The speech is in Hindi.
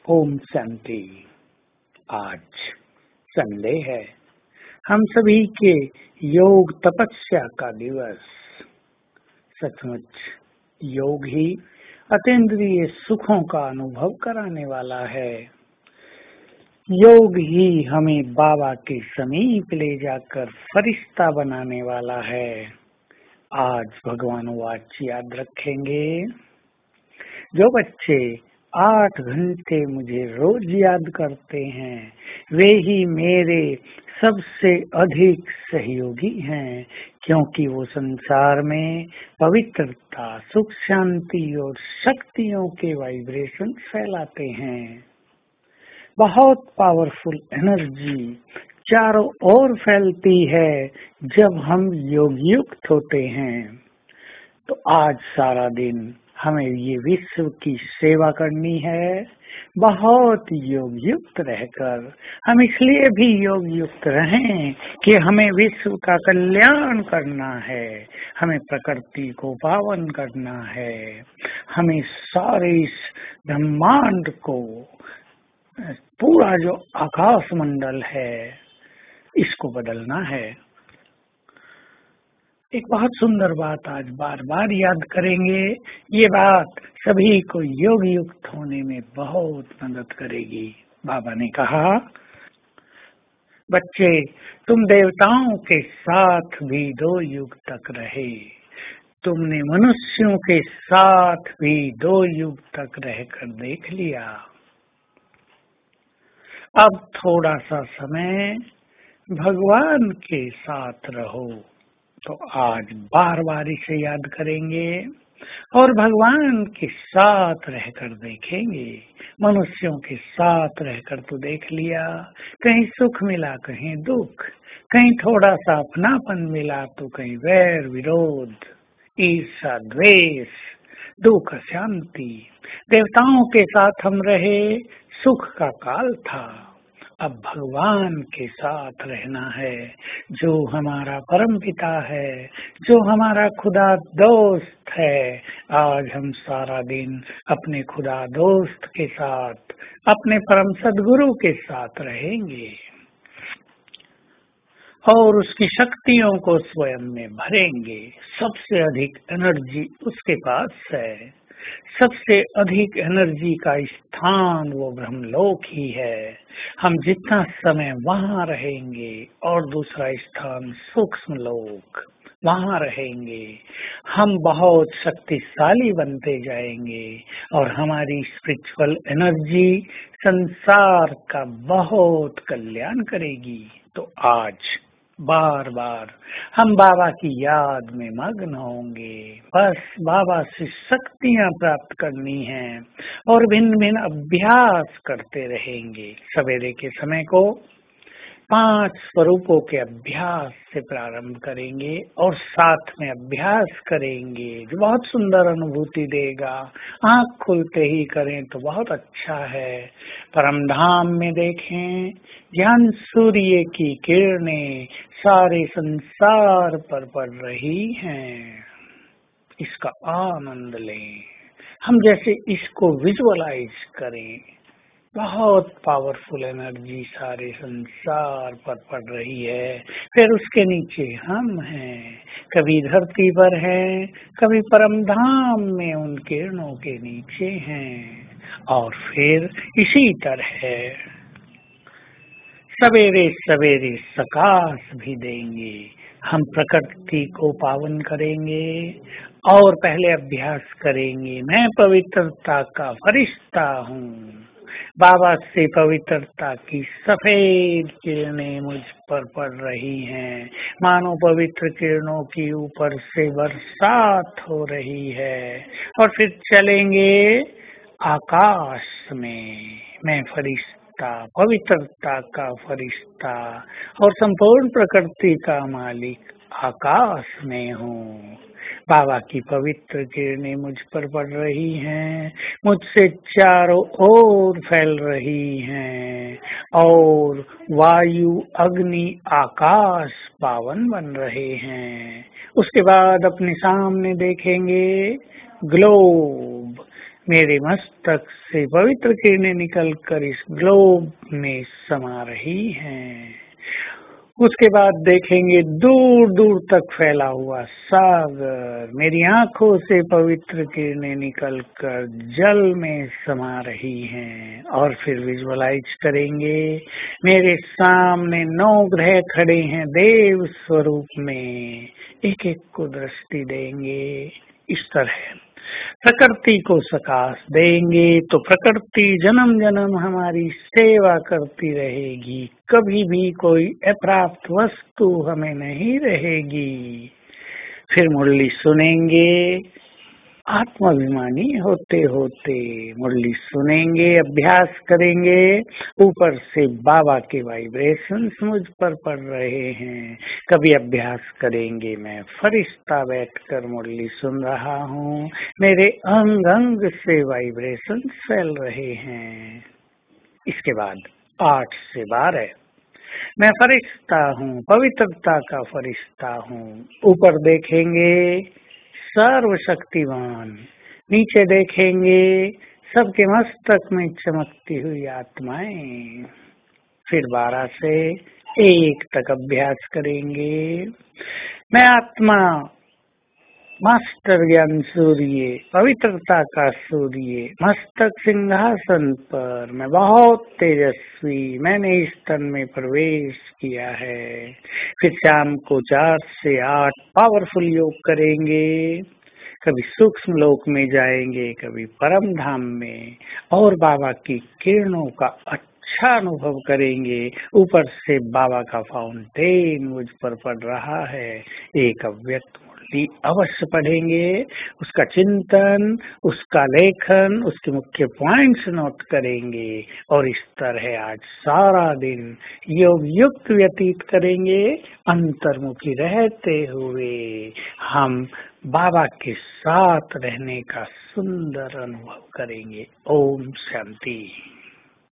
ओम शांति। आज संडे है, हम सभी के योग तपस्या का दिवस। सचमुच योग ही अतीन्द्रिय सुखों का अनुभव कराने वाला है। योग ही हमें बाबा के समीप ले जाकर फरिश्ता बनाने वाला है। आज भगवान वाच याद रखेंगे। जो बच्चे 8 घंटे मुझे रोज याद करते हैं, वे ही मेरे सबसे अधिक सहयोगी हैं, क्योंकि वो संसार में पवित्रता, सुख, शांति और शक्तियों के वाइब्रेशन फैलाते हैं। बहुत पावरफुल एनर्जी चारों ओर फैलती है जब हम योग युक्त होते हैं। तो आज सारा दिन हमें ये विश्व की सेवा करनी है, बहुत योग युक्त रहकर। हम इसलिए भी योग युक्त रहें कि हमें विश्व का कल्याण करना है, हमें प्रकृति को पावन करना है, हमें सारे इस ब्रह्मांड को, पूरा जो आकाश मंडल है, इसको बदलना है। एक बहुत सुंदर बात आज बार बार याद करेंगे। ये बात सभी को योग युक्त होने में बहुत मदद करेगी। बाबा ने कहा, बच्चे तुम देवताओं के साथ भी 2 युग तक रहे, तुमने मनुष्यों के साथ भी 2 युग तक रहकर देख लिया। अब थोड़ा सा समय भगवान के साथ रहो। तो आज बार बार इसे याद करेंगे और भगवान के साथ रहकर देखेंगे। मनुष्यों के साथ रहकर तो देख लिया, कहीं सुख मिला, कहीं दुख, कहीं थोड़ा सा अपनापन मिला तो कहीं वैर विरोध, ईर्ष्या, द्वेष, दुख, शांति। देवताओं के साथ हम रहे, सुख का काल था। अब भगवान के साथ रहना है, जो हमारा परम पिता है, जो हमारा खुदा दोस्त है। आज हम सारा दिन अपने खुदा दोस्त के साथ, अपने परम सदगुरु के साथ रहेंगे और उसकी शक्तियों को स्वयं में भरेंगे। सबसे अधिक एनर्जी उसके पास है, सबसे अधिक एनर्जी का स्थान वो ब्रह्मलोक ही है। हम जितना समय वहाँ रहेंगे और दूसरा स्थान सूक्ष्म लोक, वहाँ रहेंगे, हम बहुत शक्तिशाली बनते जाएंगे और हमारी स्पिरिचुअल एनर्जी संसार का बहुत कल्याण करेगी। तो आज बार बार हम बाबा की याद में मग्न होंगे। बस बाबा से शक्तियां प्राप्त करनी है और भिन्न भिन्न अभ्यास करते रहेंगे। सवेरे के समय को 5 स्वरूपों के अभ्यास से प्रारंभ करेंगे और साथ में अभ्यास करेंगे, जो बहुत सुंदर अनुभूति देगा। आँख खुलते ही करें तो बहुत अच्छा है। परम धाम में देखें, ज्ञान सूर्य की किरणें सारे संसार पर पड़ रही हैं, इसका आनंद लें। हम जैसे इसको विजुअलाइज करें, बहुत पावरफुल एनर्जी सारे संसार पर पड़ रही है। फिर उसके नीचे हम हैं, कभी धरती पर हैं, कभी परम धाम में उन किरणों के नीचे हैं। और फिर इसी तरह सवेरे सवेरे सकाश भी देंगे। हम प्रकृति को पावन करेंगे और पहले अभ्यास करेंगे, मैं पवित्रता का फरिश्ता हूँ। बाबा से पवित्रता की सफेद किरणें मुझ पर पड़ रही हैं, मानो पवित्र किरणों की ऊपर से बरसात हो रही है। और फिर चलेंगे आकाश में, मैं फरिश्ता, पवित्रता का फरिश्ता और संपूर्ण प्रकृति का मालिक आकाश में हूँ। बाबा की पवित्र किरणें मुझ पर पड़ रही हैं, मुझसे चारों ओर फैल रही हैं और वायु, अग्नि, आकाश पावन बन रहे हैं। उसके बाद अपने सामने देखेंगे ग्लोब, मेरे मस्तक से पवित्र किरणें निकलकर इस ग्लोब में समा रही हैं। उसके बाद देखेंगे दूर दूर तक फैला हुआ सागर। मेरी आंखों से पवित्र किरणें निकलकर जल में समा रही हैं। और फिर विजुअलाइज करेंगे मेरे सामने 9 ग्रह खड़े हैं देव स्वरूप में। एक एक को दृष्टि देंगे। इस तरह प्रकृति को सकाश देंगे तो प्रकृति जन्म जन्म हमारी सेवा करती रहेगी। कभी भी कोई अप्राप्त वस्तु हमें नहीं रहेगी। फिर मुरली सुनेंगे आत्माभिमानी होते होते। मुरली सुनेंगे, अभ्यास करेंगे, ऊपर से बाबा के वाइब्रेशंस मुझ पर पड़ रहे हैं। कभी अभ्यास करेंगे मैं फरिश्ता बैठकर मुरली सुन रहा हूँ, मेरे अंग अंग से वाइब्रेशंस फैल रहे हैं। इसके बाद 8 से 12 मैं फरिश्ता हूँ, पवित्रता का फरिश्ता हूँ। ऊपर देखेंगे सर्वशक्तिवान, नीचे देखेंगे सबके मस्तक में चमकती हुई आत्माएं। फिर 12 से 1 तक अभ्यास करेंगे। मैं आत्मा मास्टर ज्ञान सूर्य, पवित्रता का सूर्य, मस्तक सिंहासन पर। मैं बहुत तेजस्वी, मैंने इस तन में प्रवेश किया है। फिर शाम को 4 से 8 पावरफुल योग करेंगे। कभी सूक्ष्म लोक में जाएंगे, कभी परम धाम में, और बाबा की किरणों का अच्छा अनुभव करेंगे। ऊपर से बाबा का फाउंटेन मुझ पर पड़ रहा है। एक अव्यक्त मुरली अवश्य पढ़ेंगे, उसका चिंतन, उसका लेखन, उसके मुख्य पॉइंट्स नोट करेंगे। और इस तरह आज सारा दिन योग युक्त व्यतीत करेंगे। अंतर्मुखी रहते हुए हम बाबा के साथ रहने का सुंदर अनुभव करेंगे। ओम शांति।